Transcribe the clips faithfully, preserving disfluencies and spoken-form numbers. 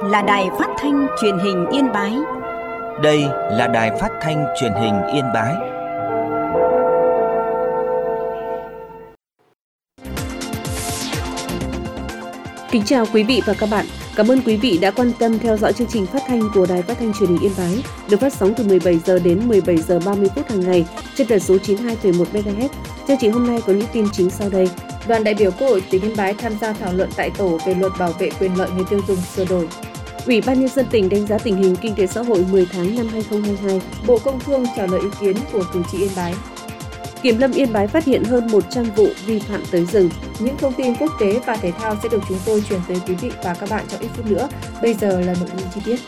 là Đài Phát thanh Truyền hình Yên Bái. Đây là Đài Phát thanh Truyền hình Yên Bái. Kính chào quý vị và các bạn. Cảm ơn quý vị đã quan tâm theo dõi chương trình phát thanh của Đài Phát thanh Truyền hình Yên Bái, được phát sóng từ mười bảy giờ đến mười bảy giờ ba mươi phút hàng ngày trên tần số chín mươi hai phẩy một mê ga héc. Chương trình hôm nay có những tin chính sau đây. Đoàn đại biểu Quốc hội tỉnh Yên Bái tham gia thảo luận tại tổ về luật bảo vệ quyền lợi người tiêu dùng sửa đổi. Ủy ban nhân dân tỉnh đánh giá tình hình kinh tế xã hội mười tháng năm hai không hai hai. Bộ Công Thương trả lời ý kiến của cử tri Yên Bái. Kiểm lâm Yên Bái phát hiện hơn một trăm vụ vi phạm tới rừng. Những thông tin quốc tế và thể thao sẽ được chúng tôi truyền tới quý vị và các bạn trong ít phút nữa. Bây giờ là nội dung chi tiết.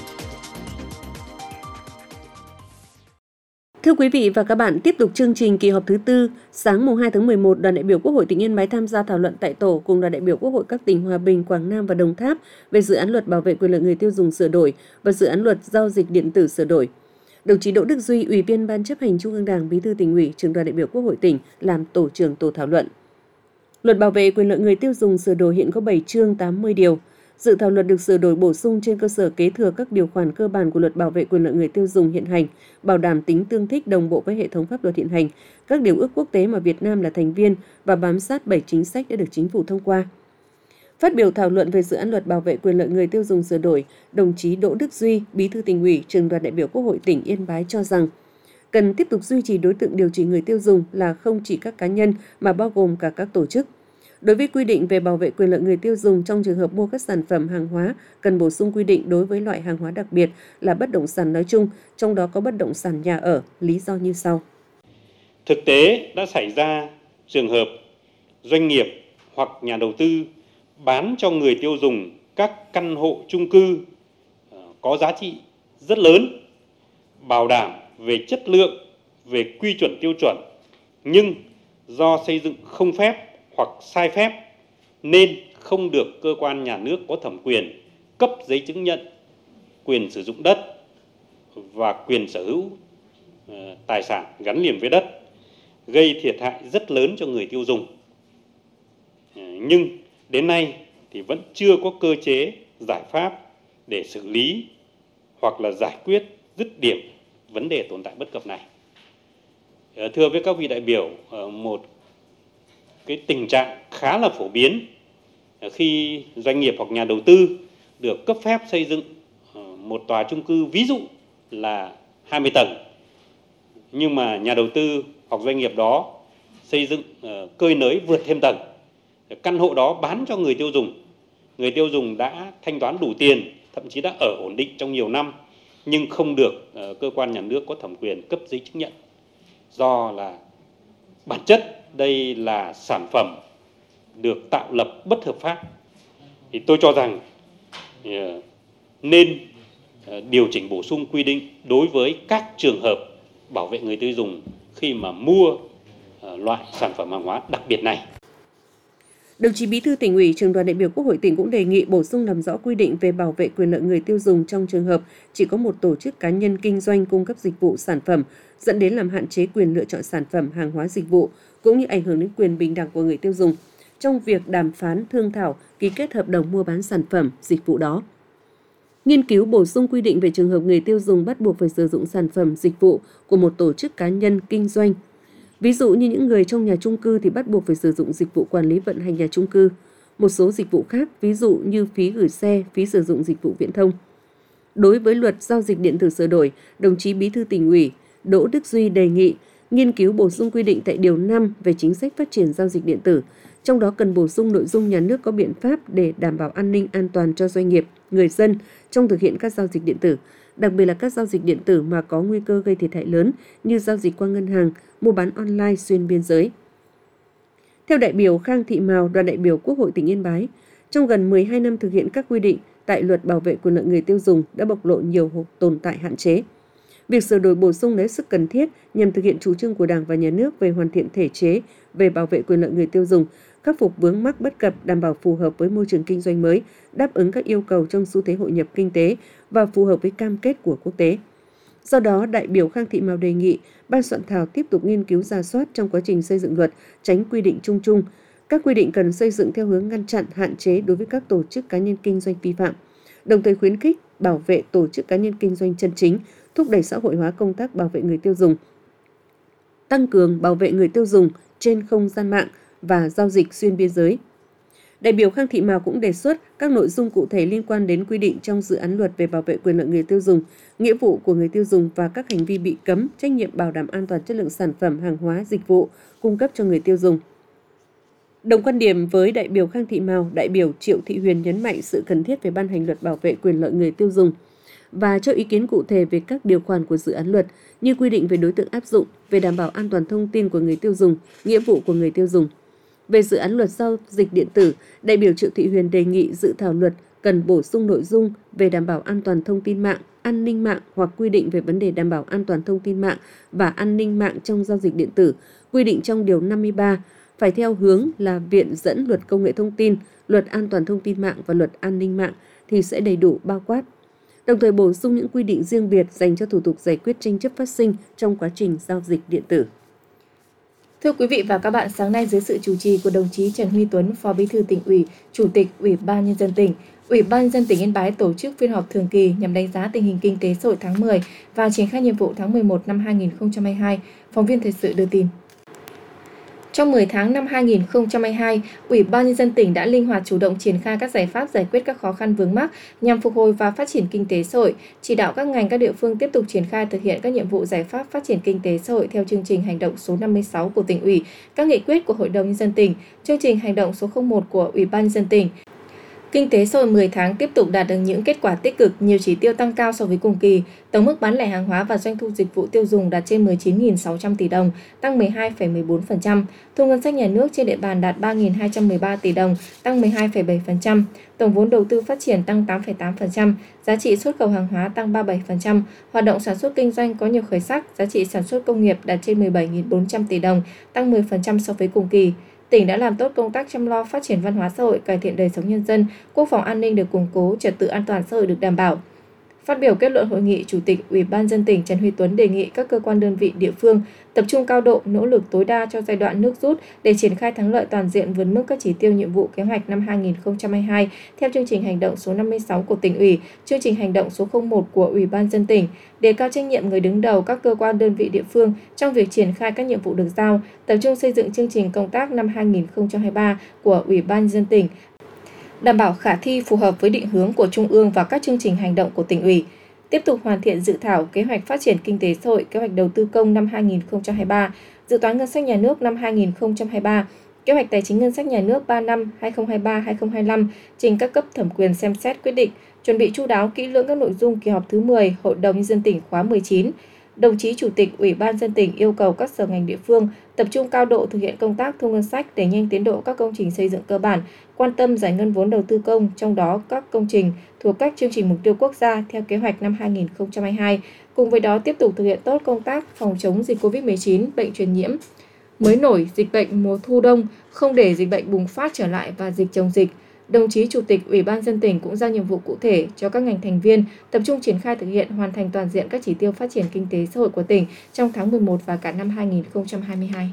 Thưa quý vị và các bạn, tiếp tục chương trình kỳ họp thứ tư, sáng mùng hai tháng mười một, đoàn đại biểu Quốc hội tỉnh Yên Bái tham gia thảo luận tại tổ cùng đoàn đại biểu Quốc hội các tỉnh Hòa Bình, Quảng Nam và Đồng Tháp về dự án luật bảo vệ quyền lợi người tiêu dùng sửa đổi và dự án luật giao dịch điện tử sửa đổi. Đồng chí Đỗ Đức Duy, Ủy viên Ban Chấp hành Trung ương Đảng, Bí thư Tỉnh ủy, Trưởng đoàn đại biểu Quốc hội tỉnh làm tổ trưởng tổ thảo luận. Luật bảo vệ quyền lợi người tiêu dùng sửa đổi hiện có bảy chương tám mươi điều. Dự thảo luật được sửa đổi bổ sung trên cơ sở kế thừa các điều khoản cơ bản của luật bảo vệ quyền lợi người tiêu dùng hiện hành, bảo đảm tính tương thích đồng bộ với hệ thống pháp luật hiện hành, các điều ước quốc tế mà Việt Nam là thành viên và bám sát bảy chính sách đã được Chính phủ thông qua. Phát biểu thảo luận về dự án luật bảo vệ quyền lợi người tiêu dùng sửa đổi, đồng chí Đỗ Đức Duy, Bí thư Tỉnh ủy, Trưởng đoàn đại biểu Quốc hội tỉnh Yên Bái cho rằng cần tiếp tục duy trì đối tượng điều chỉnh người tiêu dùng là không chỉ các cá nhân mà bao gồm cả các tổ chức. Đối với quy định về bảo vệ quyền lợi người tiêu dùng trong trường hợp mua các sản phẩm hàng hóa, cần bổ sung quy định đối với loại hàng hóa đặc biệt là bất động sản nói chung, trong đó có bất động sản nhà ở, lý do như sau. Thực tế đã xảy ra trường hợp doanh nghiệp hoặc nhà đầu tư bán cho người tiêu dùng các căn hộ chung cư có giá trị rất lớn, bảo đảm về chất lượng, về quy chuẩn tiêu chuẩn, nhưng do xây dựng không phép hoặc sai phép nên không được cơ quan nhà nước có thẩm quyền cấp giấy chứng nhận quyền sử dụng đất và quyền sở hữu tài sản gắn liền với đất, gây thiệt hại rất lớn cho người tiêu dùng. Nhưng đến nay thì vẫn chưa có cơ chế giải pháp để xử lý hoặc là giải quyết dứt điểm vấn đề tồn tại bất cập này. Thưa với các vị đại biểu, một cái tình trạng khá là phổ biến khi doanh nghiệp hoặc nhà đầu tư được cấp phép xây dựng một tòa chung cư, ví dụ là hai mươi tầng, nhưng mà nhà đầu tư hoặc doanh nghiệp đó xây dựng cơi nới vượt thêm tầng. Căn hộ đó bán cho người tiêu dùng, người tiêu dùng đã thanh toán đủ tiền, thậm chí đã ở ổn định trong nhiều năm, nhưng không được uh, cơ quan nhà nước có thẩm quyền cấp giấy chứng nhận. Do là bản chất đây là sản phẩm được tạo lập bất hợp pháp, thì tôi cho rằng uh, nên uh, điều chỉnh bổ sung quy định đối với các trường hợp bảo vệ người tiêu dùng khi mà mua uh, loại sản phẩm hàng hóa đặc biệt này. Đồng chí Bí thư Tỉnh ủy, Trưởng đoàn đại biểu Quốc hội tỉnh cũng đề nghị bổ sung làm rõ quy định về bảo vệ quyền lợi người tiêu dùng trong trường hợp chỉ có một tổ chức cá nhân kinh doanh cung cấp dịch vụ sản phẩm, dẫn đến làm hạn chế quyền lựa chọn sản phẩm, hàng hóa, dịch vụ, cũng như ảnh hưởng đến quyền bình đẳng của người tiêu dùng trong việc đàm phán, thương thảo, ký kết hợp đồng mua bán sản phẩm, dịch vụ đó. Nghiên cứu bổ sung quy định về trường hợp người tiêu dùng bắt buộc phải sử dụng sản phẩm, dịch vụ của một tổ chức cá nhân kinh doanh. Ví dụ như những người trong nhà chung cư thì bắt buộc phải sử dụng dịch vụ quản lý vận hành nhà chung cư. Một số dịch vụ khác, ví dụ như phí gửi xe, phí sử dụng dịch vụ viễn thông. Đối với luật giao dịch điện tử sửa đổi, đồng chí Bí thư Tỉnh ủy Đỗ Đức Duy đề nghị nghiên cứu bổ sung quy định tại điều năm về chính sách phát triển giao dịch điện tử. Trong đó cần bổ sung nội dung nhà nước có biện pháp để đảm bảo an ninh an toàn cho doanh nghiệp, người dân trong thực hiện các giao dịch điện tử, đặc biệt là các giao dịch điện tử mà có nguy cơ gây thiệt hại lớn như giao dịch qua ngân hàng, mua bán online xuyên biên giới. Theo đại biểu Khang Thị Mào, đoàn đại biểu Quốc hội tỉnh Yên Bái, trong gần mười hai năm thực hiện các quy định tại luật bảo vệ quyền lợi người tiêu dùng đã bộc lộ nhiều tồn tại hạn chế. Việc sửa đổi bổ sung lấy sức cần thiết nhằm thực hiện chủ trương của Đảng và Nhà nước về hoàn thiện thể chế về bảo vệ quyền lợi người tiêu dùng, khắc phục vướng mắc bất cập, đảm bảo phù hợp với môi trường kinh doanh mới, đáp ứng các yêu cầu trong xu thế hội nhập kinh tế và phù hợp với cam kết của quốc tế. Do đó, đại biểu Khang Thị Mào đề nghị Ban soạn thảo tiếp tục nghiên cứu rà soát trong quá trình xây dựng luật, tránh quy định chung chung. Các quy định cần xây dựng theo hướng ngăn chặn, hạn chế đối với các tổ chức cá nhân kinh doanh vi phạm, đồng thời khuyến khích bảo vệ tổ chức cá nhân kinh doanh chân chính, thúc đẩy xã hội hóa công tác bảo vệ người tiêu dùng, tăng cường bảo vệ người tiêu dùng trên không gian mạng và giao dịch xuyên biên giới. Đại biểu Khang Thị Mào cũng đề xuất các nội dung cụ thể liên quan đến quy định trong dự án luật về bảo vệ quyền lợi người tiêu dùng, nghĩa vụ của người tiêu dùng và các hành vi bị cấm, trách nhiệm bảo đảm an toàn chất lượng sản phẩm, hàng hóa, dịch vụ cung cấp cho người tiêu dùng. Đồng quan điểm với đại biểu Khang Thị Mào, đại biểu Triệu Thị Huyền nhấn mạnh sự cần thiết về ban hành luật bảo vệ quyền lợi người tiêu dùng và cho ý kiến cụ thể về các điều khoản của dự án luật như quy định về đối tượng áp dụng, về đảm bảo an toàn thông tin của người tiêu dùng, nghĩa vụ của người tiêu dùng. Về dự án luật giao dịch điện tử, đại biểu Triệu Thị Huyền đề nghị dự thảo luật cần bổ sung nội dung về đảm bảo an toàn thông tin mạng, an ninh mạng hoặc quy định về vấn đề đảm bảo an toàn thông tin mạng và an ninh mạng trong giao dịch điện tử, quy định trong điều năm mươi ba, phải theo hướng là viện dẫn luật công nghệ thông tin, luật an toàn thông tin mạng và luật an ninh mạng thì sẽ đầy đủ bao quát. Đồng thời bổ sung những quy định riêng biệt dành cho thủ tục giải quyết tranh chấp phát sinh trong quá trình giao dịch điện tử. Thưa quý vị và các bạn, sáng nay dưới sự chủ trì của đồng chí Trần Huy Tuấn, Phó Bí thư Tỉnh ủy, Chủ tịch Ủy ban Nhân dân tỉnh, Ủy ban Nhân dân tỉnh Yên Bái tổ chức phiên họp thường kỳ nhằm đánh giá tình hình kinh tế xã hội tháng mười và triển khai nhiệm vụ tháng mười một năm hai nghìn không trăm hai mươi hai. Phóng viên thời sự đưa tin. Trong mười tháng năm hai nghìn không trăm hai mươi hai, Ủy ban Nhân dân tỉnh đã linh hoạt chủ động triển khai các giải pháp giải quyết các khó khăn vướng mắc nhằm phục hồi và phát triển kinh tế xã hội, chỉ đạo các ngành các địa phương tiếp tục triển khai thực hiện các nhiệm vụ giải pháp phát triển kinh tế xã hội theo chương trình hành động số năm mươi sáu của tỉnh ủy, các nghị quyết của Hội đồng Nhân dân tỉnh, chương trình hành động số không một của Ủy ban Nhân dân tỉnh. Kinh tế xã hội mười tháng tiếp tục đạt được những kết quả tích cực, nhiều chỉ tiêu tăng cao so với cùng kỳ. Tổng mức bán lẻ hàng hóa và doanh thu dịch vụ tiêu dùng đạt trên mười chín nghìn sáu trăm tỷ đồng, tăng mười hai phẩy mười bốn phần trăm. Thu ngân sách nhà nước trên địa bàn đạt ba nghìn hai trăm mười ba tỷ đồng, tăng mười hai phẩy bảy phần trăm. Tổng vốn đầu tư phát triển tăng tám phẩy tám phần trăm. Giá trị xuất khẩu hàng hóa tăng ba mươi bảy phần trăm. Hoạt động sản xuất kinh doanh có nhiều khởi sắc, giá trị sản xuất công nghiệp đạt trên mười bảy nghìn bốn trăm tỷ đồng, tăng mười phần trăm so với cùng kỳ. Tỉnh đã làm tốt công tác chăm lo phát triển văn hóa xã hội, cải thiện đời sống nhân dân, quốc phòng an ninh được củng cố, trật tự an toàn xã hội được đảm bảo. Phát biểu kết luận hội nghị, Chủ tịch Ủy ban Nhân dân tỉnh Trần Huy Tuấn đề nghị các cơ quan đơn vị địa phương tập trung cao độ, nỗ lực tối đa cho giai đoạn nước rút để triển khai thắng lợi toàn diện vượt mức các chỉ tiêu nhiệm vụ kế hoạch năm hai nghìn không trăm hai mươi hai theo chương trình hành động số năm mươi sáu của tỉnh ủy, chương trình hành động số không một của Ủy ban Nhân dân tỉnh, đề cao trách nhiệm người đứng đầu các cơ quan đơn vị địa phương trong việc triển khai các nhiệm vụ được giao, tập trung xây dựng chương trình công tác năm hai nghìn không trăm hai mươi ba của Ủy ban Nhân dân tỉnh, đảm bảo khả thi phù hợp với định hướng của Trung ương và các chương trình hành động của tỉnh ủy. Tiếp tục hoàn thiện dự thảo kế hoạch phát triển kinh tế xã hội, kế hoạch đầu tư công năm hai nghìn không trăm hai mươi ba, dự toán ngân sách nhà nước năm hai nghìn không trăm hai mươi ba, kế hoạch tài chính ngân sách nhà nước ba năm hai nghìn không trăm hai mươi ba đến hai nghìn không trăm hai mươi lăm trình các cấp thẩm quyền xem xét quyết định, chuẩn bị chu đáo kỹ lưỡng các nội dung kỳ họp thứ mười Hội đồng Nhân dân tỉnh khóa mười chín. Đồng chí Chủ tịch Ủy ban Nhân dân tỉnh yêu cầu các sở ngành địa phương tập trung cao độ thực hiện công tác thu ngân sách để nhanh tiến độ các công trình xây dựng cơ bản, quan tâm giải ngân vốn đầu tư công, trong đó các công trình thuộc các chương trình mục tiêu quốc gia theo kế hoạch năm hai nghìn không trăm hai mươi hai. Cùng với đó tiếp tục thực hiện tốt công tác phòng chống dịch covid mười chín, bệnh truyền nhiễm mới nổi, dịch bệnh mùa thu đông, không để dịch bệnh bùng phát trở lại và dịch chồng dịch. Đồng chí Chủ tịch Ủy ban Nhân dân tỉnh cũng giao nhiệm vụ cụ thể cho các ngành thành viên tập trung triển khai thực hiện hoàn thành toàn diện các chỉ tiêu phát triển kinh tế xã hội của tỉnh trong tháng mười một và cả năm hai nghìn không trăm hai mươi hai.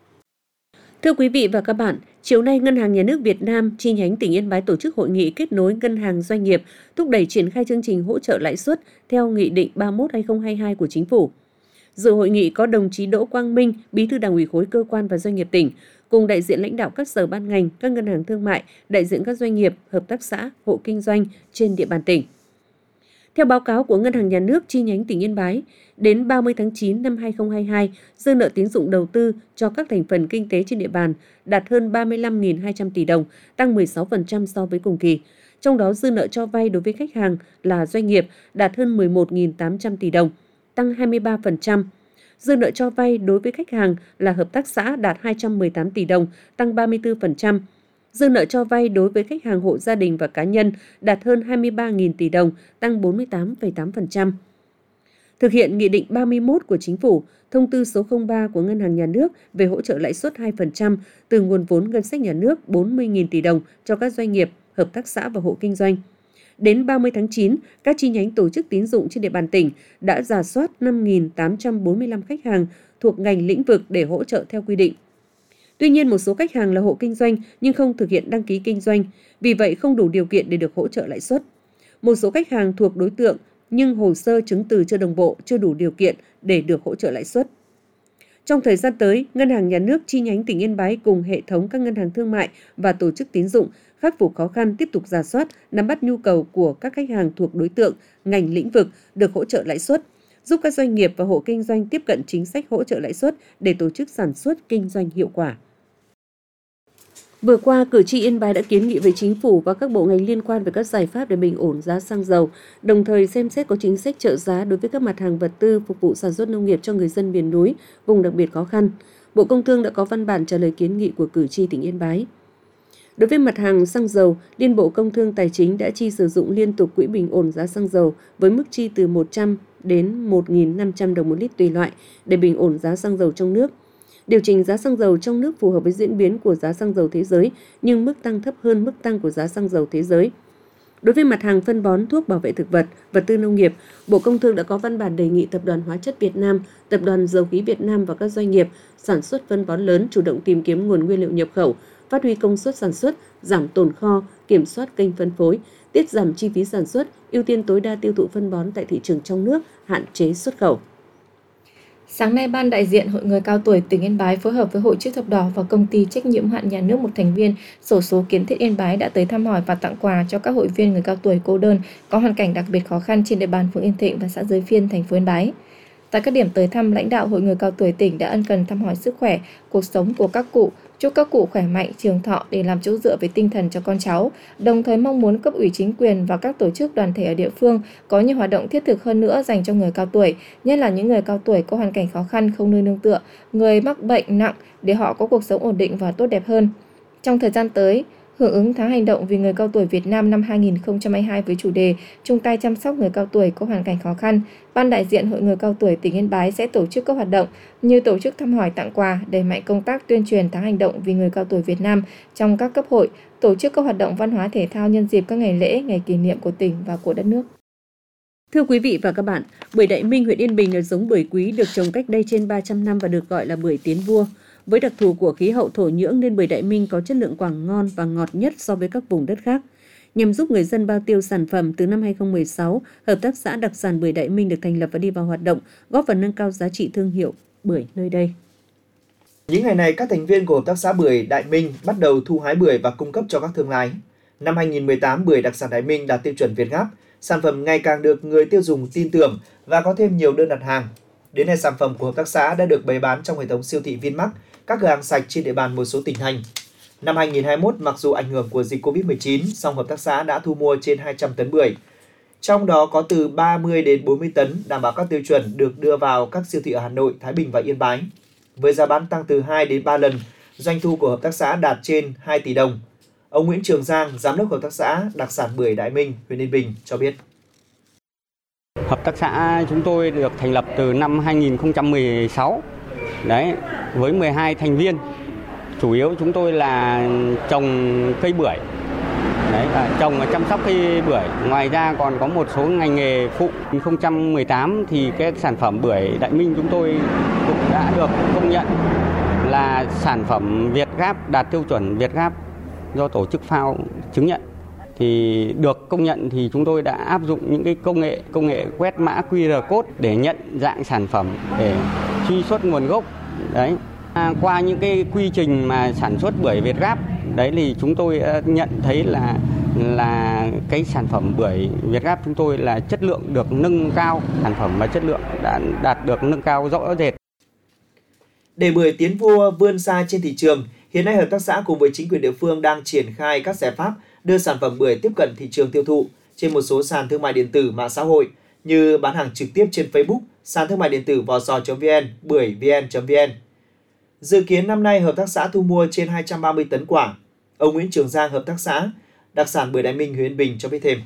Thưa quý vị và các bạn, chiều nay Ngân hàng Nhà nước Việt Nam chi nhánh tỉnh Yên Bái tổ chức hội nghị kết nối ngân hàng doanh nghiệp, thúc đẩy triển khai chương trình hỗ trợ lãi suất theo Nghị định ba mươi mốt trên hai nghìn không trăm hai mươi hai của Chính phủ. Dự hội nghị có đồng chí Đỗ Quang Minh, Bí thư Đảng ủy khối cơ quan và doanh nghiệp tỉnh, cùng đại diện lãnh đạo các sở ban ngành, các ngân hàng thương mại, đại diện các doanh nghiệp, hợp tác xã, hộ kinh doanh trên địa bàn tỉnh. Theo báo cáo của Ngân hàng Nhà nước chi nhánh tỉnh Yên Bái, đến ba mươi tháng chín năm hai nghìn không trăm hai mươi hai, dư nợ tín dụng đầu tư cho các thành phần kinh tế trên địa bàn đạt hơn ba mươi lăm nghìn hai trăm tỷ đồng, tăng mười sáu phần trăm so với cùng kỳ. Trong đó dư nợ cho vay đối với khách hàng là doanh nghiệp đạt hơn mười một nghìn tám trăm tỷ đồng, tăng hai mươi ba phần trăm. Dư nợ cho vay đối với khách hàng là hợp tác xã đạt hai trăm mười tám tỷ đồng, tăng ba mươi tư phần trăm. Dư nợ cho vay đối với khách hàng hộ gia đình và cá nhân đạt hơn hai mươi ba nghìn tỷ đồng, tăng bốn mươi tám phẩy tám phần trăm. Thực hiện Nghị định ba mươi mốt của Chính phủ, Thông tư số không ba của Ngân hàng Nhà nước về hỗ trợ lãi suất hai phần trăm từ nguồn vốn ngân sách nhà nước bốn mươi nghìn tỷ đồng cho các doanh nghiệp, hợp tác xã và hộ kinh doanh. Đến ba mươi tháng chín, các chi nhánh tổ chức tín dụng trên địa bàn tỉnh đã rà soát năm nghìn tám trăm bốn mươi lăm khách hàng thuộc ngành lĩnh vực để hỗ trợ theo quy định. Tuy nhiên, một số khách hàng là hộ kinh doanh nhưng không thực hiện đăng ký kinh doanh, vì vậy không đủ điều kiện để được hỗ trợ lãi suất. Một số khách hàng thuộc đối tượng nhưng hồ sơ chứng từ chưa đồng bộ, chưa đủ điều kiện để được hỗ trợ lãi suất. Trong thời gian tới, Ngân hàng Nhà nước chi nhánh tỉnh Yên Bái cùng hệ thống các ngân hàng thương mại và tổ chức tín dụng khắc phục khó khăn, tiếp tục rà soát, nắm bắt nhu cầu của các khách hàng thuộc đối tượng, ngành lĩnh vực được hỗ trợ lãi suất, giúp các doanh nghiệp và hộ kinh doanh tiếp cận chính sách hỗ trợ lãi suất để tổ chức sản xuất kinh doanh hiệu quả. Vừa qua, cử tri Yên Bái đã kiến nghị với chính phủ và các bộ ngành liên quan về các giải pháp để bình ổn giá xăng dầu, đồng thời xem xét có chính sách trợ giá đối với các mặt hàng vật tư phục vụ sản xuất nông nghiệp cho người dân miền núi, vùng đặc biệt khó khăn. Bộ Công Thương đã có văn bản trả lời kiến nghị của cử tri tỉnh Yên Bái. Đối với mặt hàng xăng dầu, Liên Bộ Công Thương Tài chính đã chi sử dụng liên tục quỹ bình ổn giá xăng dầu với mức chi từ một trăm đến một nghìn năm trăm đồng một lít tùy loại để bình ổn giá xăng dầu trong nước. Điều chỉnh giá xăng dầu trong nước phù hợp với diễn biến của giá xăng dầu thế giới, nhưng mức tăng thấp hơn mức tăng của giá xăng dầu thế giới. Đối với mặt hàng phân bón, thuốc bảo vệ thực vật, vật tư nông nghiệp, Bộ Công Thương đã có văn bản đề nghị Tập đoàn Hóa chất Việt Nam, Tập đoàn Dầu khí Việt Nam và các doanh nghiệp sản xuất phân bón lớn chủ động tìm kiếm nguồn nguyên liệu nhập khẩu, phát huy công suất sản xuất, giảm tồn kho, kiểm soát kênh phân phối, tiết giảm chi phí sản xuất, ưu tiên tối đa tiêu thụ phân bón tại thị trường trong nước, hạn chế xuất khẩu. Sáng nay, Ban đại diện Hội người cao tuổi tỉnh Yên Bái phối hợp với Hội chữ thập đỏ và Công ty trách nhiệm hữu hạn nhà nước một thành viên xổ số Kiến Thiết Yên Bái đã tới thăm hỏi và tặng quà cho các hội viên người cao tuổi cô đơn có hoàn cảnh đặc biệt khó khăn trên địa bàn phường Yên Thịnh và xã Giới Phiên, thành phố Yên Bái. Tại các điểm tới thăm, lãnh đạo Hội người cao tuổi tỉnh đã ân cần thăm hỏi sức khỏe, cuộc sống của các cụ, chúc các cụ khỏe mạnh, trường thọ để làm chỗ dựa về tinh thần cho con cháu, đồng thời mong muốn cấp ủy chính quyền và các tổ chức đoàn thể ở địa phương có nhiều hoạt động thiết thực hơn nữa dành cho người cao tuổi, nhất là những người cao tuổi có hoàn cảnh khó khăn, không nơi nương tựa, người mắc bệnh nặng để họ có cuộc sống ổn định và tốt đẹp hơn. Trong thời gian tới, hưởng ứng tháng hành động vì người cao tuổi Việt Nam năm hai nghìn không trăm hai mươi hai với chủ đề chung tay chăm sóc người cao tuổi có hoàn cảnh khó khăn, Ban đại diện Hội người cao tuổi tỉnh Yên Bái sẽ tổ chức các hoạt động như tổ chức thăm hỏi, tặng quà, đẩy mạnh công tác tuyên truyền tháng hành động vì người cao tuổi Việt Nam trong các cấp hội, tổ chức các hoạt động văn hóa thể thao nhân dịp các ngày lễ, ngày kỷ niệm của tỉnh và của đất nước. Thưa quý vị và các bạn, bưởi Đại Minh, huyện Yên Bình là giống bưởi quý được trồng cách đây trên ba trăm năm và được gọi là bưởi tiến vua. Với đặc thù của khí hậu thổ nhưỡng nên bưởi Đại Minh có chất lượng quả ngon và ngọt nhất so với các vùng đất khác. Nhằm giúp người dân bao tiêu sản phẩm, từ năm hai không một sáu, Hợp tác xã đặc sản bưởi Đại Minh được thành lập và đi vào hoạt động, góp phần nâng cao giá trị thương hiệu bưởi nơi đây. Những ngày này, các thành viên của Hợp tác xã bưởi Đại Minh bắt đầu thu hái bưởi và cung cấp cho các thương lái. Năm hai không một tám, bưởi đặc sản Đại Minh đạt tiêu chuẩn Việt Gáp, sản phẩm ngày càng được người tiêu dùng tin tưởng và có thêm nhiều đơn đặt hàng. Đến nay, sản phẩm của Hợp tác xã đã được bày bán trong hệ thống siêu thị Vinmart, các cửa hàng sạch trên địa bàn một số tỉnh thành. Năm hai không hai mốt, mặc dù ảnh hưởng của dịch covid mười chín, song Hợp tác xã đã thu mua trên hai trăm tấn bưởi. Trong đó có từ ba mươi đến bốn mươi tấn đảm bảo các tiêu chuẩn được đưa vào các siêu thị ở Hà Nội, Thái Bình và Yên Bái. Với giá bán tăng từ hai đến ba lần, doanh thu của Hợp tác xã đạt trên hai tỷ đồng. Ông Nguyễn Trường Giang, Giám đốc Hợp tác xã đặc sản bưởi Đại Minh, huyện Yên Bình cho biết. Hợp tác xã chúng tôi được thành lập từ năm hai nghìn không trăm mười sáu, đấy, với mười hai thành viên. Chủ yếu chúng tôi là trồng cây bưởi, đấy, và trồng và chăm sóc cây bưởi. Ngoài ra còn có một số ngành nghề phụ. hai nghìn không trăm mười tám thì cái sản phẩm bưởi Đại Minh chúng tôi cũng đã được công nhận là sản phẩm Việt Gáp, đạt tiêu chuẩn Việt Gáp do tổ chức phao chứng nhận. Thì được công nhận thì chúng tôi đã áp dụng những cái công nghệ công nghệ quét mã quy rờ code để nhận dạng sản phẩm, để truy xuất nguồn gốc. Đấy, à, qua những cái quy trình mà sản xuất bưởi Việt Gáp đấy thì chúng tôi nhận thấy là là cái sản phẩm bưởi Việt Gáp chúng tôi là chất lượng được nâng cao, sản phẩm và chất lượng đã đạt được nâng cao rõ rệt. Để bưởi tiến vua vươn xa trên thị trường, hiện nay Hợp tác xã cùng với chính quyền địa phương đang triển khai các giải pháp đưa sản phẩm bưởi tiếp cận thị trường tiêu thụ trên một số sàn thương mại điện tử, mạng xã hội như bán hàng trực tiếp trên Facebook, sàn thương mại điện tử vò sò chấm vn, bưởi vn chấm vn. Dự kiến năm nay Hợp tác xã thu mua trên hai trăm ba mươi tấn quả. Ông Nguyễn Trường Giang, Hợp tác xã đặc sản bưởi Đại Minh, huyện Yên Bình cho biết thêm.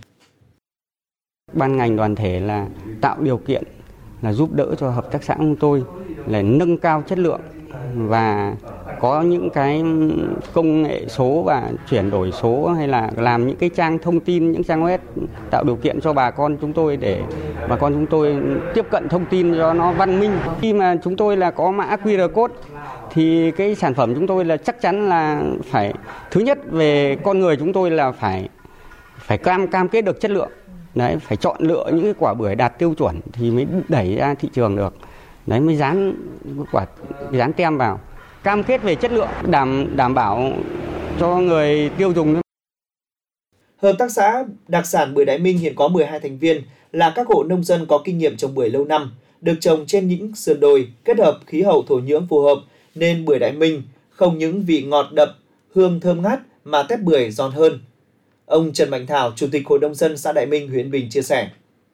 Ban ngành đoàn thể là tạo điều kiện, là giúp đỡ cho hợp tác xã của tôi là nâng cao chất lượng và có những cái công nghệ số và chuyển đổi số, hay là làm những cái trang thông tin, những trang web tạo điều kiện cho bà con chúng tôi để bà con chúng tôi tiếp cận thông tin cho nó văn minh. Khi mà chúng tôi là có mã quy rờ code thì cái sản phẩm chúng tôi là chắc chắn là phải, thứ nhất về con người chúng tôi là phải phải cam cam kết được chất lượng. Đấy, phải chọn lựa những cái quả bưởi đạt tiêu chuẩn thì mới đẩy ra thị trường được. Đấy, mới dán quả dán tem vào, cam kết về chất lượng, đảm đảm bảo cho người tiêu dùng. Hợp tác xã đặc sản bưởi Đại Minh hiện có mười hai thành viên, là các hộ nông dân có kinh nghiệm trồng bưởi lâu năm, được trồng trên những sườn đồi, kết hợp khí hậu thổ nhưỡng phù hợp nên bưởi Đại Minh không những vị ngọt đậm, hương thơm ngát mà tép bưởi giòn hơn. Ông Trần Mạnh Thảo, Chủ tịch Hội nông dân xã Đại Minh, huyện Bình chia sẻ.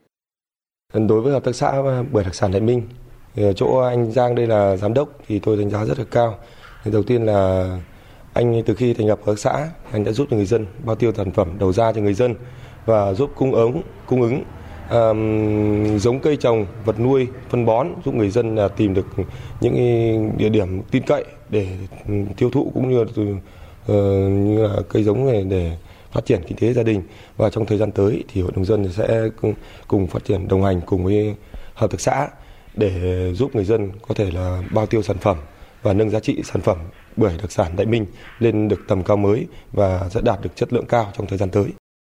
Đối với hợp tác xã bưởi đặc sản Đại Minh, chỗ anh Giang đây là giám đốc thì tôi đánh giá rất là cao. Thì đầu tiên là anh từ khi thành lập hợp tác xã, anh đã giúp cho người dân bao tiêu sản phẩm đầu ra cho người dân và giúp cung ứng cung ứng um, giống cây trồng, vật nuôi, phân bón, giúp người dân là tìm được những địa điểm tin cậy để tiêu thụ cũng như, uh, như là cây giống này để phát triển kinh tế gia đình. Và trong thời gian tới thì Hội nông dân sẽ cùng phát triển đồng hành cùng với hợp tác xã để giúp người dân có thể là bao tiêu sản phẩm và nâng giá trị sản phẩm bưởi đặc sản Đại Minh lên được tầm cao mới và sẽ đạt được chất lượng cao trong thời gian tới.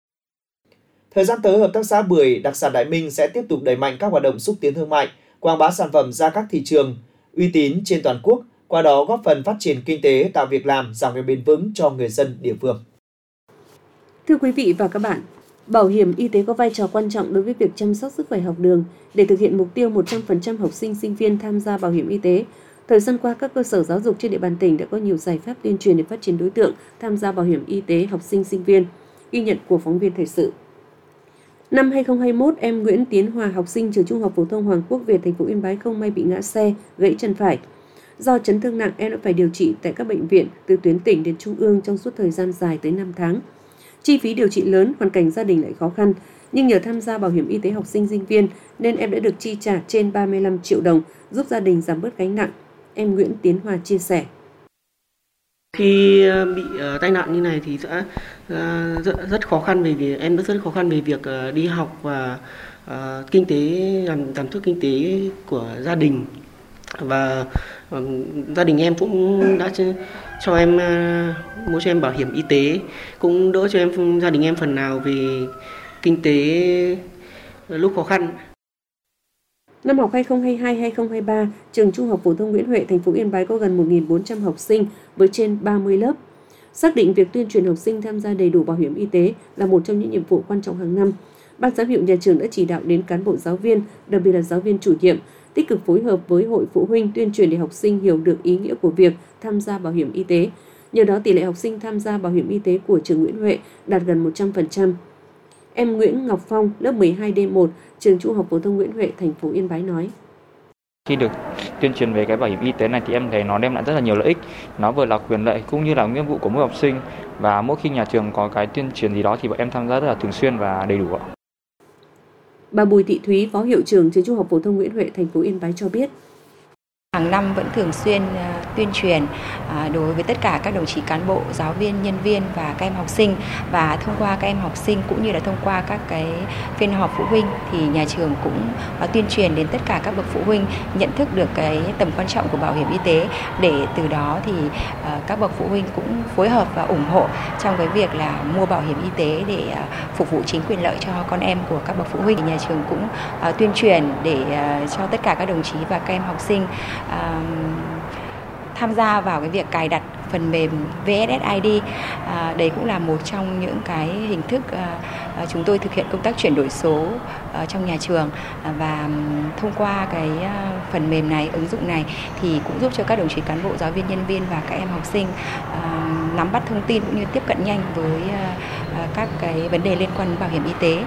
Thời gian tới, hợp tác xã bưởi đặc sản Đại Minh sẽ tiếp tục đẩy mạnh các hoạt động xúc tiến thương mại, quảng bá sản phẩm ra các thị trường uy tín trên toàn quốc, qua đó góp phần phát triển kinh tế, tạo việc làm, giảm nghèo bền vững cho người dân địa phương. Thưa quý vị và các bạn, bảo hiểm y tế có vai trò quan trọng đối với việc chăm sóc sức khỏe học đường. Để thực hiện mục tiêu một trăm phần trăm học sinh, sinh viên tham gia bảo hiểm y tế, thời gian qua các cơ sở giáo dục trên địa bàn tỉnh đã có nhiều giải pháp tuyên truyền để phát triển đối tượng tham gia bảo hiểm y tế học sinh, sinh viên. Ghi nhận của phóng viên thời sự. Năm hai không hai mốt, em Nguyễn Tiến Hòa, học sinh trường Trung học phổ thông Hoàng Quốc Việt, thành phố Yên Bái không may bị ngã xe, gãy chân phải. Do chấn thương nặng, em đã phải điều trị tại các bệnh viện từ tuyến tỉnh đến trung ương trong suốt thời gian dài tới năm tháng. Chi phí điều trị lớn, hoàn cảnh gia đình lại khó khăn, nhưng nhờ tham gia bảo hiểm y tế học sinh, sinh viên nên em đã được chi trả trên ba mươi lăm triệu đồng, giúp gia đình giảm bớt gánh nặng. Em Nguyễn Tiến Hòa chia sẻ. Khi bị uh, tai nạn như này thì sẽ uh, rất, rất khó khăn về việc em rất rất khó khăn về việc uh, đi học và uh, kinh tế làm làm thuốc kinh tế của gia đình, và uh, gia đình em cũng đã cho em uh, mua cho em bảo hiểm y tế, cũng đỡ cho em gia đình em phần nào về kinh tế lúc khó khăn. Năm học hai không hai hai hai không hai ba, trường Trung học phổ thông Nguyễn Huệ, thành phố Yên Bái có gần một nghìn bốn trăm học sinh với trên ba mươi lớp. Xác định việc tuyên truyền học sinh tham gia đầy đủ bảo hiểm y tế là một trong những nhiệm vụ quan trọng hàng năm, Ban giám hiệu nhà trường đã chỉ đạo đến cán bộ giáo viên, đặc biệt là giáo viên chủ nhiệm, tích cực phối hợp với hội phụ huynh tuyên truyền để học sinh hiểu được ý nghĩa của việc tham gia bảo hiểm y tế. Nhờ đó, tỷ lệ học sinh tham gia bảo hiểm y tế của trường Nguyễn Huệ đạt gần một trăm phần trăm. Em Nguyễn Ngọc Phong, lớp mười hai D một, trường Trung học phổ thông Nguyễn Huệ, thành phố Yên Bái nói. Khi được tuyên truyền về cái bảo hiểm y tế này thì em thấy nó đem lại rất là nhiều lợi ích. Nó vừa là quyền lợi cũng như là nghĩa vụ của mỗi học sinh, và mỗi khi nhà trường có cái tuyên truyền gì đó thì bọn em tham gia rất là thường xuyên và đầy đủ. Bà Bùi Thị Thúy, phó hiệu trưởng trường Trung học phổ thông Nguyễn Huệ, thành phố Yên Bái cho biết. Hàng năm vẫn thường xuyên uh, tuyên truyền uh, đối với tất cả các đồng chí cán bộ, giáo viên, nhân viên và các em học sinh, và thông qua các em học sinh cũng như là thông qua các cái phiên họp phụ huynh thì nhà trường cũng uh, tuyên truyền đến tất cả các bậc phụ huynh nhận thức được cái tầm quan trọng của bảo hiểm y tế, để từ đó thì uh, các bậc phụ huynh cũng phối hợp và ủng hộ trong cái việc là mua bảo hiểm y tế để uh, phục vụ chính quyền lợi cho con em của các bậc phụ huynh. Nhà trường cũng uh, tuyên truyền để uh, cho tất cả các đồng chí và các em học sinh À, tham gia vào cái việc cài đặt phần mềm vê ét ét i đê. À, đấy cũng là một trong những cái hình thức à, à, chúng tôi thực hiện công tác chuyển đổi số à, trong nhà trường, à, và thông qua cái à, phần mềm này, ứng dụng này thì cũng giúp cho các đồng chí cán bộ, giáo viên, nhân viên và các em học sinh à, nắm bắt thông tin cũng như tiếp cận nhanh với à, à, các cái vấn đề liên quan đến bảo hiểm y tế.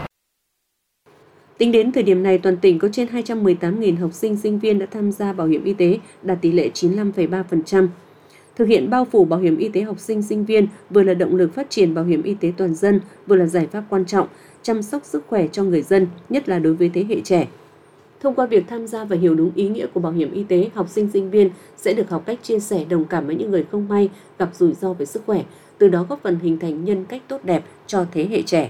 Tính đến thời điểm này, toàn tỉnh có trên hai trăm mười tám nghìn học sinh, sinh viên đã tham gia bảo hiểm y tế, đạt tỷ lệ chín mươi lăm phẩy ba phần trăm. Thực hiện bao phủ bảo hiểm y tế học sinh, sinh viên vừa là động lực phát triển bảo hiểm y tế toàn dân, vừa là giải pháp quan trọng chăm sóc sức khỏe cho người dân, nhất là đối với thế hệ trẻ. Thông qua việc tham gia và hiểu đúng ý nghĩa của bảo hiểm y tế, học sinh, sinh viên sẽ được học cách chia sẻ, đồng cảm với những người không may gặp rủi ro về sức khỏe, từ đó góp phần hình thành nhân cách tốt đẹp cho thế hệ trẻ.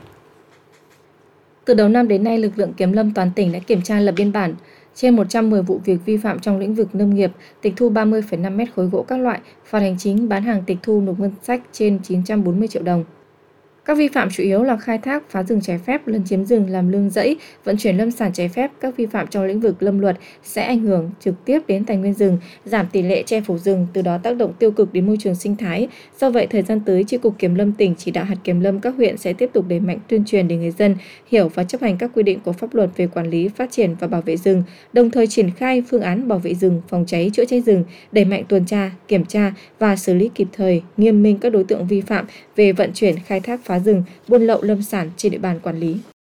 Từ đầu năm đến nay, lực lượng kiểm lâm toàn tỉnh đã kiểm tra lập biên bản trên một trăm mười vụ việc vi phạm trong lĩnh vực nông nghiệp, tịch thu ba mươi phẩy năm mét khối gỗ các loại, phạt hành chính bán hàng tịch thu nộp ngân sách trên chín trăm bốn mươi triệu đồng. Các vi phạm chủ yếu là khai thác, phá rừng trái phép, lấn chiếm rừng làm nương rẫy, vận chuyển lâm sản trái phép. Các vi phạm trong lĩnh vực lâm luật sẽ ảnh hưởng trực tiếp đến tài nguyên rừng, giảm tỷ lệ che phủ rừng, từ đó tác động tiêu cực đến môi trường sinh thái. Do vậy, thời gian tới, Chi cục Kiểm lâm tỉnh chỉ đạo hạt kiểm lâm các huyện sẽ tiếp tục đẩy mạnh tuyên truyền để người dân hiểu và chấp hành các quy định của pháp luật về quản lý, phát triển và bảo vệ rừng, đồng thời triển khai phương án bảo vệ rừng, phòng cháy, chữa cháy rừng, đẩy mạnh tuần tra, kiểm tra và xử lý kịp thời, nghiêm minh các đối tượng vi phạm về vận chuyển, khai thác, phá rừng, buôn lậu lâm sản trên địa bàn quản lý.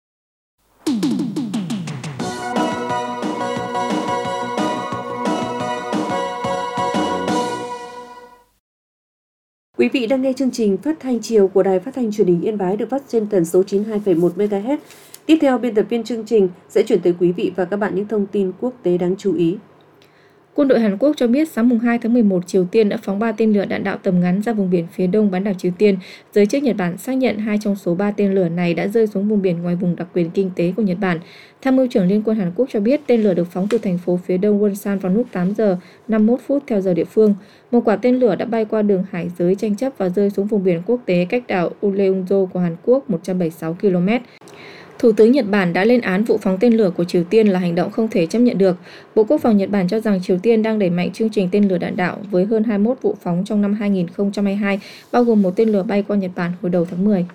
Quý vị đang nghe chương trình phát thanh chiều của Đài Phát thanh Truyền hình Yên Bái được phát trên tần số chín mươi hai phẩy một mê ga héc. Tiếp theo, biên tập viên chương trình sẽ chuyển tới quý vị và các bạn những thông tin quốc tế đáng chú ý. Quân đội Hàn Quốc cho biết sáng mùng hai tháng mười một, Triều Tiên đã phóng ba tên lửa đạn đạo tầm ngắn ra vùng biển phía đông bán đảo Triều Tiên. Giới chức Nhật Bản xác nhận hai trong số ba tên lửa này đã rơi xuống vùng biển ngoài vùng đặc quyền kinh tế của Nhật Bản. Tham mưu trưởng Liên quân Hàn Quốc cho biết tên lửa được phóng từ thành phố phía đông Wonsan vào lúc tám giờ năm mươi mốt phút theo giờ địa phương. Một quả tên lửa đã bay qua đường hải giới tranh chấp và rơi xuống vùng biển quốc tế cách đảo Uleungdo của Hàn Quốc một trăm bảy mươi sáu ki lô mét. Thủ tướng Nhật Bản đã lên án vụ phóng tên lửa của Triều Tiên là hành động không thể chấp nhận được. Bộ Quốc phòng Nhật Bản cho rằng Triều Tiên đang đẩy mạnh chương trình tên lửa đạn đạo với hơn hai mươi mốt vụ phóng trong năm hai nghìn không trăm hai mươi hai, bao gồm một tên lửa bay qua Nhật Bản hồi đầu tháng mười.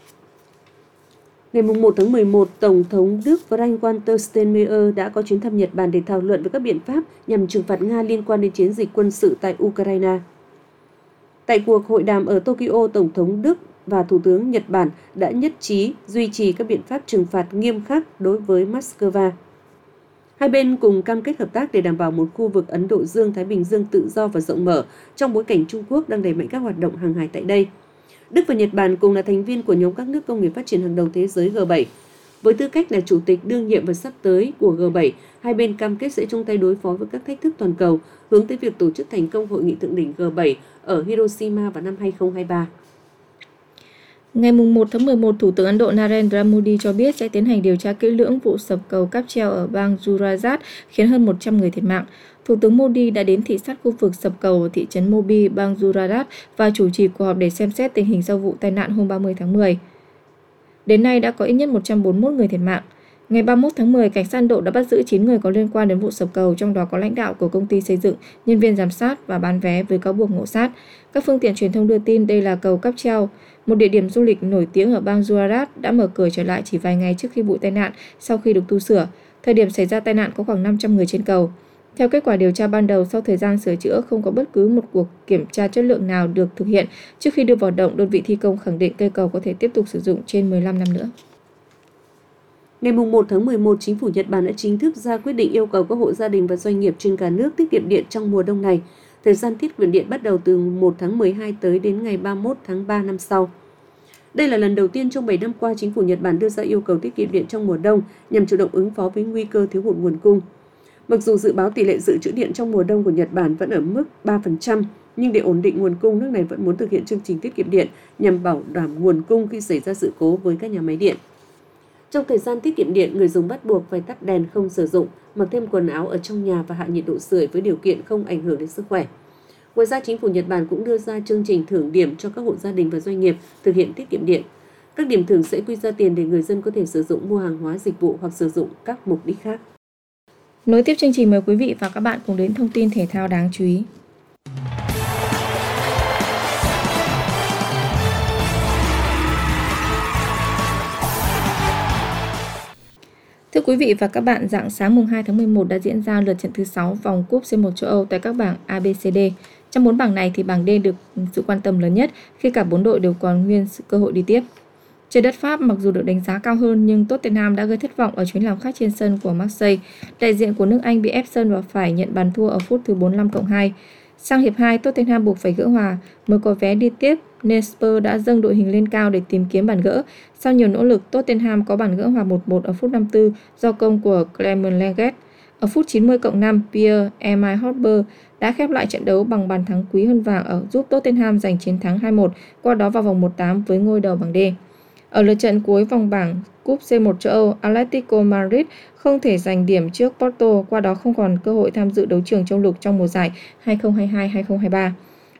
Ngày một tháng mười một, Tổng thống Đức Frank-Walter Steinmeier đã có chuyến thăm Nhật Bản để thảo luận về các biện pháp nhằm trừng phạt Nga liên quan đến chiến dịch quân sự tại Ukraine. Tại cuộc hội đàm ở Tokyo, Tổng thống Đức và Thủ tướng Nhật Bản đã nhất trí duy trì các biện pháp trừng phạt nghiêm khắc đối với Moscow. Hai bên cùng cam kết hợp tác để đảm bảo một khu vực Ấn Độ Dương-Thái Bình Dương tự do và rộng mở trong bối cảnh Trung Quốc đang đẩy mạnh các hoạt động hàng hải tại đây. Đức và Nhật Bản cùng là thành viên của nhóm các nước công nghiệp phát triển hàng đầu thế giới G bảy. Với tư cách là chủ tịch đương nhiệm và sắp tới của G bảy, hai bên cam kết sẽ chung tay đối phó với các thách thức toàn cầu, hướng tới việc tổ chức thành công hội nghị thượng đỉnh G bảy ở Hiroshima vào năm hai nghìn không trăm hai mươi ba. Ngày một tháng mười một, Thủ tướng Ấn Độ Narendra Modi cho biết sẽ tiến hành điều tra kỹ lưỡng vụ sập cầu cáp treo ở bang Gujarat khiến hơn một trăm người thiệt mạng. Thủ tướng Modi đã đến thị sát khu vực sập cầu ở thị trấn Mobi, bang Gujarat và chủ trì cuộc họp để xem xét tình hình sau vụ tai nạn hôm ba mươi tháng mười. Đến nay đã có ít nhất một trăm bốn mươi mốt người thiệt mạng. Ngày ba mươi mốt tháng mười, cảnh sát Ấn Độ đã bắt giữ chín người có liên quan đến vụ sập cầu, trong đó có lãnh đạo của công ty xây dựng, nhân viên giám sát và bán vé với cáo buộc ngộ sát. Các phương tiện truyền thông đưa tin đây là cầu cáp treo, một địa điểm du lịch nổi tiếng ở bang Gujarat đã mở cửa trở lại chỉ vài ngày trước khi vụ tai nạn sau khi được tu sửa. Thời điểm xảy ra tai nạn có khoảng năm trăm người trên cầu. Theo kết quả điều tra ban đầu, sau thời gian sửa chữa, không có bất cứ một cuộc kiểm tra chất lượng nào được thực hiện. Trước khi đưa vào động, đơn vị thi công khẳng định cây cầu có thể tiếp tục sử dụng trên mười lăm năm nữa. Ngày một tháng mười một, Chính phủ Nhật Bản đã chính thức ra quyết định yêu cầu các hộ gia đình và doanh nghiệp trên cả nước tiết kiệm điện trong mùa đông này. Thời gian tiết kiệm điện bắt đầu từ một tháng mười hai tới đến ngày ba mươi mốt tháng ba năm sau. Đây là lần đầu tiên trong bảy năm qua Chính phủ Nhật Bản đưa ra yêu cầu tiết kiệm điện trong mùa đông nhằm chủ động ứng phó với nguy cơ thiếu hụt nguồn cung. Mặc dù dự báo tỷ lệ dự trữ điện trong mùa đông của Nhật Bản vẫn ở mức ba phần trăm, nhưng để ổn định nguồn cung, nước này vẫn muốn thực hiện chương trình tiết kiệm điện nhằm bảo đảm nguồn cung khi xảy ra sự cố với các nhà máy điện. Trong thời gian tiết kiệm điện, người dùng bắt buộc phải tắt đèn không sử dụng, mặc thêm quần áo ở trong nhà và hạ nhiệt độ sưởi với điều kiện không ảnh hưởng đến sức khỏe. Ngoài ra, Chính phủ Nhật Bản cũng đưa ra chương trình thưởng điểm cho các hộ gia đình và doanh nghiệp thực hiện tiết kiệm điện. Các điểm thưởng sẽ quy ra tiền để người dân có thể sử dụng mua hàng hóa, dịch vụ hoặc sử dụng các mục đích khác. Nối tiếp chương trình, mời quý vị và các bạn cùng đến thông tin thể thao đáng chú ý. Thưa quý vị và các bạn, rạng sáng mùng hai tháng mười một đã diễn ra lượt trận thứ sáu vòng cúp xê một châu Âu tại các bảng A, B, C, D. Trong bốn bảng này thì bảng D được sự quan tâm lớn nhất khi cả bốn đội đều còn nguyên sự cơ hội đi tiếp. Trên đất Pháp, mặc dù được đánh giá cao hơn nhưng Tottenham đã gây thất vọng ở chuyến làm khách trên sân của Marseille. Đại diện của nước Anh bị ép sân và phải nhận bàn thua ở phút thứ bốn mươi lăm cộng hai. Sang hiệp hai, Tottenham buộc phải gỡ hòa mới có vé đi tiếp nên Spurs đã dâng đội hình lên cao để tìm kiếm bàn gỡ. Sau nhiều nỗ lực, Tottenham có bàn gỡ hòa một một ở phút năm mươi tư do công của Clement Lenglet. Ở phút chín mươi cộng năm, Pierre-Emile Hotber đã khép lại trận đấu bằng bàn thắng quý hơn vàng ở giúp Tottenham giành chiến thắng hai một, qua đó vào vòng một phần tám với ngôi đầu bảng D. Ở lượt trận cuối vòng bảng cúp xê một châu Âu, Atletico Madrid không thể giành điểm trước Porto, qua đó không còn cơ hội tham dự đấu trường châu lục trong mùa giải hai không hai hai hai không hai ba.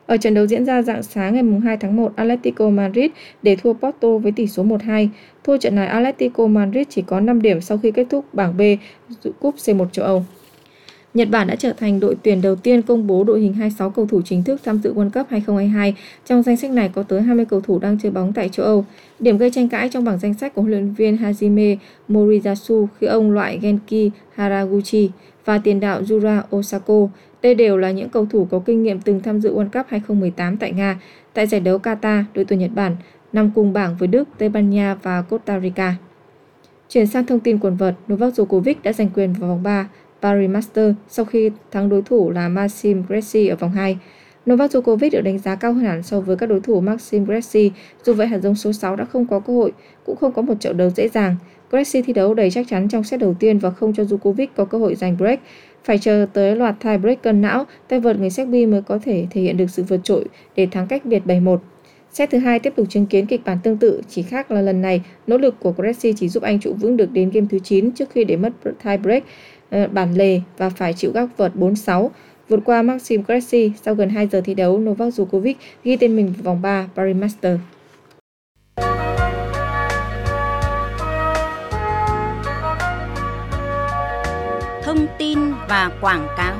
Ở trận đấu diễn ra rạng sáng ngày hai tháng một, Atletico Madrid để thua Porto với tỷ số một hai. Thua trận này, Atletico Madrid chỉ có năm điểm sau khi kết thúc bảng B Cúp xê một châu Âu. Nhật Bản đã trở thành đội tuyển đầu tiên công bố đội hình hai mươi sáu cầu thủ chính thức tham dự World Cup hai không hai hai. Trong danh sách này có tới hai mươi cầu thủ đang chơi bóng tại châu Âu. Điểm gây tranh cãi trong bảng danh sách của huấn luyện viên Hajime Moriyasu khi ông loại Genki Haraguchi và tiền đạo Yura Osako. Đây đều là những cầu thủ có kinh nghiệm từng tham dự World Cup hai không một tám tại Nga. Tại giải đấu Qatar, đội tuyển Nhật Bản nằm cùng bảng với Đức, Tây Ban Nha và Costa Rica. Chuyển sang thông tin quần vợt, Novak Djokovic đã giành quyền vào vòng ba Paris Masters sau khi thắng đối thủ là Maxim Cressy ở vòng hai. Novak Djokovic được đánh giá cao hơn hẳn so với các đối thủ Maxim Cressy, dù vậy hạt giống số sáu đã không có cơ hội, cũng không có một trận đấu dễ dàng. Cressy thi đấu đầy chắc chắn trong set đầu tiên và không cho Djokovic có cơ hội giành break. Phải chờ tới loạt tie break cân não, tay vợt người Serbia mới có thể thể hiện được sự vượt trội để thắng cách biệt bảy một. Set thứ hai tiếp tục chứng kiến kịch bản tương tự, chỉ khác là lần này nỗ lực của Cressy chỉ giúp anh trụ vững được đến game thứ chín trước khi để mất tie break bản lề và phải chịu gác vợt bốn sáu. Vượt qua Maxim Cressy, sau gần hai giờ thi đấu, Novak Djokovic ghi tên mình vào vòng ba Paris Masters. Thông tin và quảng cáo.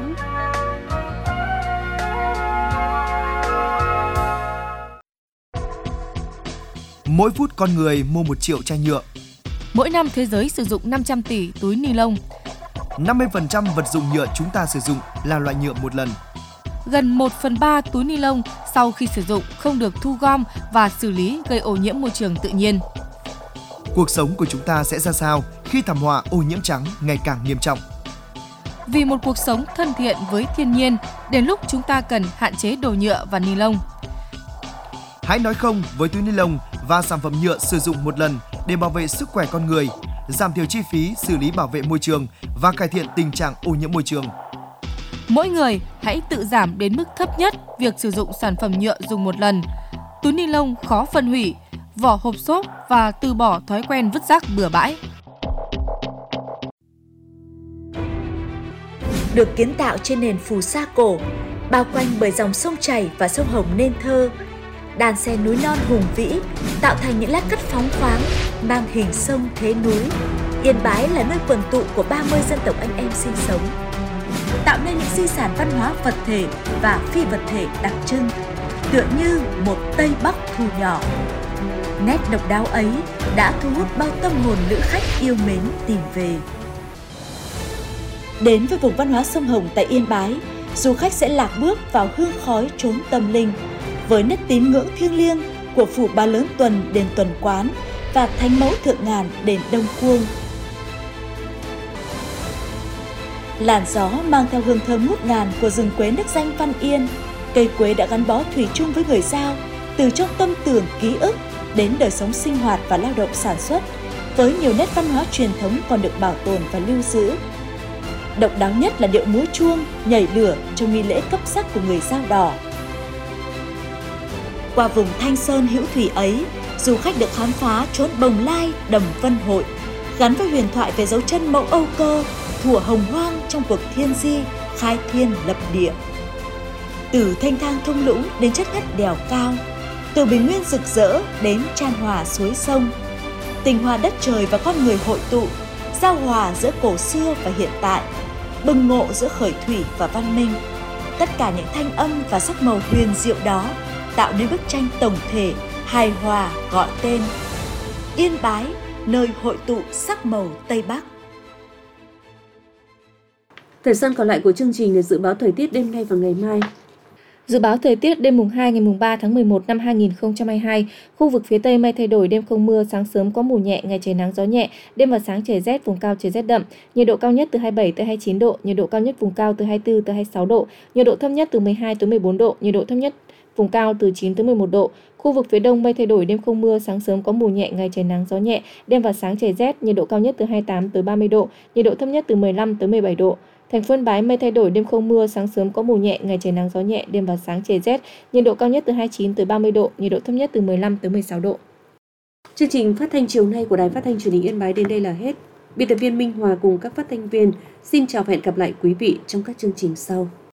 Mỗi phút con người mua một triệu chai nhựa. Mỗi năm thế giới sử dụng năm trăm tỷ túi ni lông. năm mươi phần trăm vật dụng nhựa chúng ta sử dụng là loại nhựa một lần. Gần một phần ba túi ni lông sau khi sử dụng không được thu gom và xử lý, gây ô nhiễm môi trường tự nhiên. Cuộc sống của chúng ta sẽ ra sao khi thảm họa ô nhiễm trắng ngày càng nghiêm trọng? Vì một cuộc sống thân thiện với thiên nhiên, đến lúc chúng ta cần hạn chế đồ nhựa và ni lông. Hãy nói không với túi ni lông và sản phẩm nhựa sử dụng một lần để bảo vệ sức khỏe con người, giảm thiểu chi phí xử lý bảo vệ môi trường và cải thiện tình trạng ô nhiễm môi trường. Mỗi người hãy tự giảm đến mức thấp nhất việc sử dụng sản phẩm nhựa dùng một lần, túi ni lông khó phân hủy, vỏ hộp xốp và từ bỏ thói quen vứt rác bừa bãi. Được kiến tạo trên nền phù sa cổ, bao quanh bởi dòng sông chảy và sông Hồng nên thơ, đàn xe núi non hùng vĩ tạo thành những lát cắt phóng khoáng mang hình sông thế núi. Yên Bái là nơi quần tụ của ba mươi dân tộc anh em sinh sống, tạo nên những di sản văn hóa vật thể và phi vật thể đặc trưng, tựa như một Tây Bắc thu nhỏ. Nét độc đáo ấy đã thu hút bao tâm hồn lữ khách yêu mến tìm về. Đến với vùng văn hóa sông Hồng tại Yên Bái, du khách sẽ lạc bước vào hương khói chốn tâm linh với nét tín ngưỡng thiêng liêng của phủ Ba Lớn Tuần đền Tuần Quán và Thánh Mẫu Thượng Ngàn đền Đông Cuông. Làn gió mang theo hương thơm ngút ngàn của rừng quế nước danh Văn Yên. Cây quế đã gắn bó thủy chung với người Dao, từ trong tâm tưởng ký ức đến đời sống sinh hoạt và lao động sản xuất, với nhiều nét văn hóa truyền thống còn được bảo tồn và lưu giữ. Độc đáo nhất là điệu múa chuông, nhảy lửa trong nghi lễ cấp sắc của người Dao đỏ. Qua vùng Thanh Sơn hữu thủy ấy, du khách được khám phá chốn Bồng Lai, Đầm Vân Hội, gắn với huyền thoại về dấu chân mẫu Âu Cơ, thủa hồng hoang trong cuộc thiên di, khai thiên lập địa. Từ thanh thang thung lũng đến chất ngất đèo cao, từ bình nguyên rực rỡ đến chan hòa suối sông, tình hòa đất trời và con người hội tụ, giao hòa giữa cổ xưa và hiện tại, bừng ngộ giữa khởi thủy và văn minh. Tất cả những thanh âm và sắc màu huyền diệu đó tạo nên bức tranh tổng thể, hài hòa gọi tên Yên Bái, nơi hội tụ sắc màu Tây Bắc. Thời gian còn lại của chương trình là dự báo thời tiết đêm nay và ngày mai. Dự báo thời tiết đêm mùng hai ngày mùng ba tháng mười một năm hai nghìn không trăm hai mươi hai, khu vực phía Tây mây thay đổi, đêm không mưa, sáng sớm có mù nhẹ, ngày trời nắng gió nhẹ, đêm và sáng trời rét, vùng cao trời rét đậm, nhiệt độ cao nhất từ hai mươi bảy tới hai mươi chín độ, nhiệt độ cao nhất vùng cao từ hai mươi tư tới hai mươi sáu độ, nhiệt độ thấp nhất từ mười hai tới mười bốn độ, nhiệt độ thấp nhất vùng cao từ chín tới mười một độ. Khu vực phía Đông mây thay đổi, đêm không mưa, sáng sớm có mù nhẹ, ngày trời nắng gió nhẹ, đêm và sáng trời rét, nhiệt độ cao nhất từ hai mươi tám tới ba mươi độ, nhiệt độ thấp nhất từ mười lăm tới mười bảy độ. Thành phố Yên Bái mây thay đổi, đêm không mưa, sáng sớm có mù nhẹ, ngày trời nắng gió nhẹ, đêm và sáng trời rét, nhiệt độ cao nhất từ hai mươi chín tới ba mươi độ, nhiệt độ thấp nhất từ mười lăm tới mười sáu độ. Chương trình phát thanh chiều nay của Đài Phát thanh Truyền hình Yên Bái đến đây là hết. Biên tập viên Minh Hòa cùng các phát thanh viên xin chào và hẹn gặp lại quý vị trong các chương trình sau.